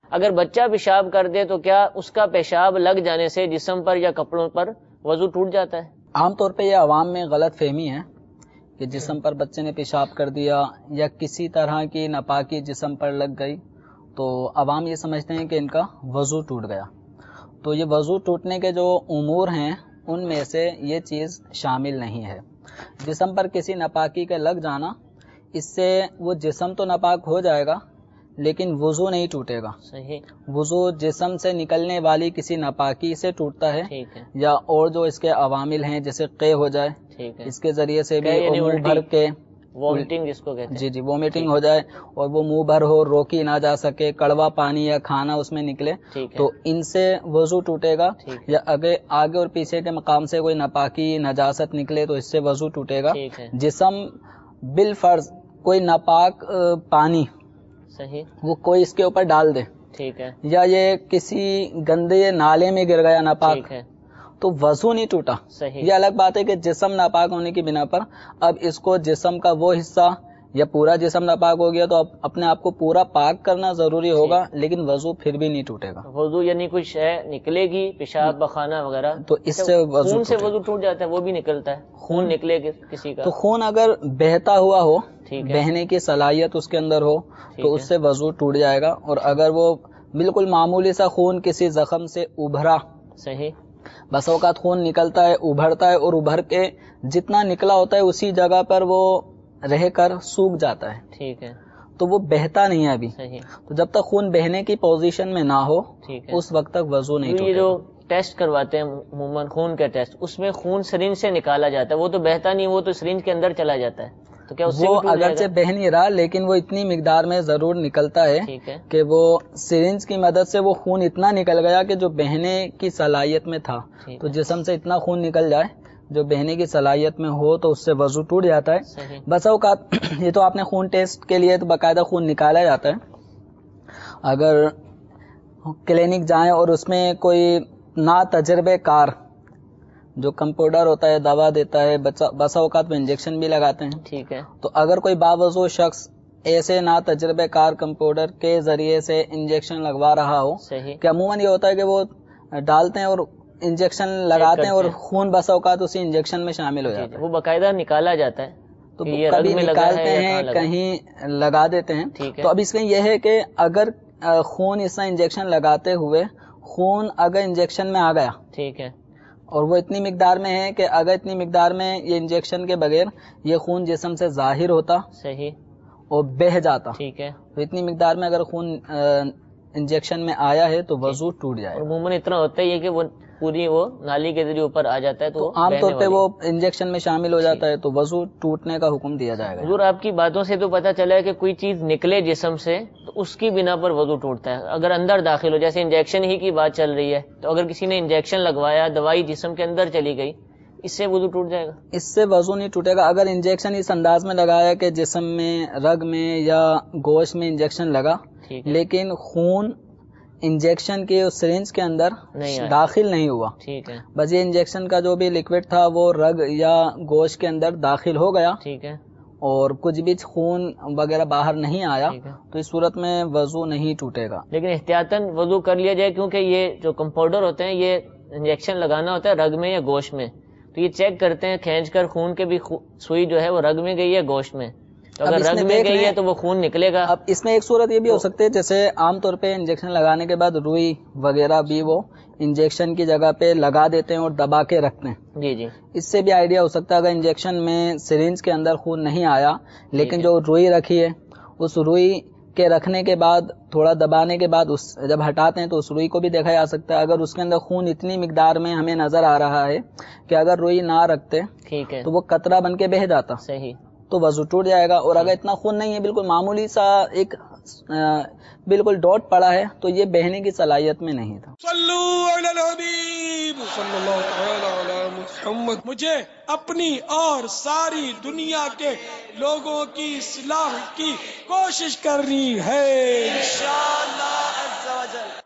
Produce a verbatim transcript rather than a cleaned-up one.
اگر بچہ پیشاب کر دے تو کیا اس کا پیشاب لگ جانے سے جسم پر یا کپڑوں پر وضو ٹوٹ جاتا ہے؟ عام طور پہ یہ عوام میں غلط فہمی ہے کہ جسم پر بچے نے پیشاب کر دیا یا کسی طرح کی ناپاکی جسم پر لگ گئی تو عوام یہ سمجھتے ہیں کہ ان کا وضو ٹوٹ گیا. تو یہ وضو ٹوٹنے کے جو امور ہیں ان میں سے یہ چیز شامل نہیں ہے. جسم پر کسی ناپاکی کا لگ جانا اس سے وہ جسم تو ناپاک ہو جائے گا لیکن وضو نہیں ٹوٹے گا. صحیح. وضو جسم سے نکلنے والی کسی ناپاکی سے ٹوٹتا ہے, ٹھیک ہے. یا اور جو اس کے عوامل ہیں جیسے قے ہو جائے, ٹھیک ہے, اس کے ذریعے سے بھی یعنی منہ بھر کے وومٹنگ جس کو کہتے ہیں, جی جی وومیٹنگ ہو جائے اور وہ منہ بھر ہو, روکی نہ جا سکے, کڑوا پانی یا کھانا اس میں نکلے تو ان سے وضو ٹوٹے گا. یا اگر آگے اور پیچھے کے مقام سے کوئی ناپاکی نجاست نکلے تو اس سے وضو ٹوٹے گا. جسم بالفرض کوئی ناپاک پانی صحیح وہ کوئی اس کے اوپر ڈال دے, ٹھیک ہے, یا یہ کسی گندے نالے میں گر گیا ناپاک ہے, تو وضو نہیں ٹوٹا. صحیح. یہ الگ بات ہے کہ جسم ناپاک ہونے کی بنا پر اب اس کو جسم کا وہ حصہ یا پورا جسم ناپاک ہو گیا تو اب اپنے آپ کو پورا پاک کرنا ضروری ہوگا, لیکن وضو پھر بھی نہیں ٹوٹے گا. وضو یعنی کچھ ہے نکلے گی, پیشاب پخانہ وغیرہ, تو اس سے وضو خون سے وضو ٹوٹ جاتا ہے, وہ بھی نکلتا ہے, خون نکلے کسی کا, تو خون اگر بہتا ہوا ہو, بہنے کی صلاحیت اس کے اندر ہو تو اس سے وضو ٹوٹ جائے گا. اور اگر وہ بالکل معمولی سا خون کسی زخم سے ابھرا, صحیح, بس اوقات خون نکلتا ہے, ابھرتا ہے اور ابھر کے جتنا نکلا ہوتا ہے اسی جگہ پر وہ رہ کر سوکھ جاتا ہے, ٹھیک ہے, تو وہ بہتا نہیں ہے ابھی. صحیح. تو جب تک خون بہنے کی پوزیشن میں نہ ہو اس وقت تک وضو نہیں ٹوٹے. یہ جو ٹیسٹ کرواتے ہیں عموماً خون کا ٹیسٹ, اس میں خون سرنج سے نکالا جاتا ہے, وہ تو بہتا نہیں, وہ تو سرنج کے اندر چلا جاتا ہے, تو کیا اس سے وہ اگرچہ بہ نہیں رہا لیکن وہ اتنی مقدار میں ضرور نکلتا ہے کہ وہ سرنج کی مدد سے وہ خون اتنا نکل گیا کہ جو بہنے کی صلاحیت میں تھا, تو جسم سے اتنا خون نکل جائے جو بہنے کی صلاحیت میں ہو تو اس سے وضو ٹوٹ جاتا ہے. بس اوقات یہ تو آپ نے خون ٹیسٹ کے لیے تو باقاعدہ خون نکالا جاتا ہے. اگر کلینک جائیں اور اس میں کوئی نا تجربے کار جو کمپاؤنڈر ہوتا ہے دوا دیتا ہے, بسا اوقات وہ انجیکشن بھی لگاتے ہیں, ٹھیک ہے, تو اگر کوئی باوضو شخص ایسے نا تجربے کار کمپاؤنڈر کے ذریعے سے انجیکشن لگوا رہا ہو, کہ عموماً یہ ہوتا ہے کہ وہ ڈالتے ہیں اور انجیکشن لگاتے ہیں اور خون بسا اوقات اسی انجیکشن میں شامل ہو جاتا ہے, وہ باقاعدہ نکالا جاتا ہے, تو کبھی نکالتے ہیں کہیں لگا دیتے ہیں. تو اب اس میں یہ ہے کہ اگر خون اس طرح انجیکشن لگاتے ہوئے خون اگر انجیکشن میں آ گیا, ٹھیک ہے, اور وہ اتنی مقدار میں ہے کہ اگر اتنی مقدار میں یہ انجیکشن کے بغیر یہ خون جسم سے ظاہر ہوتا, صحیح, اور بہہ جاتا, ٹھیک ہے, تو اتنی مقدار میں اگر خون انجیکشن میں آیا ہے تو وضو ٹوٹ جائے. عموماً اتنا ہوتا ہے کہ وہ پوری وہ نالی کے ذریعے اوپر آ جاتا ہے, تو عام طور پہ وہ انجیکشن میں شامل ہو جاتا ہے تو وضو ٹوٹنے کا حکم دیا جائے گا. حضور آپ کی باتوں سے تو پتہ چلا ہے کہ کوئی چیز نکلے جسم سے تو اس کی بنا پر وضو ٹوٹتا ہے. اگر اندر داخل ہو, جیسے انجیکشن ہی کی بات چل رہی ہے, تو اگر کسی نے انجیکشن لگوایا, دوائی جسم کے اندر چلی گئی, اس سے وضو ٹوٹ جائے گا؟ اس سے وضو نہیں ٹوٹے گا. اگر انجیکشن اس انداز میں لگایا کہ جسم میں, رگ میں یا گوشت میں انجیکشن لگا, لیکن خون انجیکشن کے اس سرنج کے اندر داخل نہیں ہوا, ٹھیک ہے, بس یہ انجیکشن کا جو بھی لیکوڈ تھا وہ رگ یا گوشت کے اندر داخل ہو گیا, ٹھیک ہے, اور کچھ بھی خون وغیرہ باہر نہیں آیا, تو اس صورت میں وضو نہیں ٹوٹے گا. لیکن احتیاطاً وضو کر لیا جائے, کیونکہ یہ جو کمپاؤنڈر ہوتے ہیں یہ انجیکشن لگانا ہوتا ہے رگ میں یا گوشت میں, تو یہ چیک کرتے ہیں کھینچ کر خون کے بھی سوئی جو ہے وہ رگ میں گئی ہے گوشت میں, تو اگر رگ میں گئی ہے تو وہ خون نکلے گا. اب اس میں ایک صورت یہ بھی ہو سکتی ہے, جیسے عام طور پہ انجیکشن لگانے کے بعد روئی وغیرہ بھی وہ انجیکشن کی جگہ پہ لگا دیتے ہیں اور دبا کے رکھتے ہیں, جی جی, اس سے بھی آئیڈیا ہو سکتا ہے اگر انجیکشن میں سرنج کے اندر خون نہیں آیا لیکن جو روئی رکھی ہے اس روئی کے رکھنے کے بعد تھوڑا دبانے کے بعد اس جب ہٹاتے ہیں تو اس روئی کو بھی دیکھا جا سکتا ہے. اگر اس کے اندر خون اتنی مقدار میں ہمیں نظر آ رہا ہے کہ اگر روئی نہ رکھتے, ٹھیک ہے, تو وہ قطرہ بن کے بہہ جاتا, صحیح, تو وضو ٹوٹ جائے گا. اور اگر اتنا خون نہیں ہے, بالکل معمولی سا ایک بالکل ڈاٹ پڑا ہے, تو یہ بہنے کی صلاحیت میں نہیں تھا. صلو علی الحبیب صلی اللہ تعالی علی محمد. مجھے اپنی اور ساری دنیا کے لوگوں کی اصلاح کی کوشش کرنی ہے انشاءاللہ عز و جل.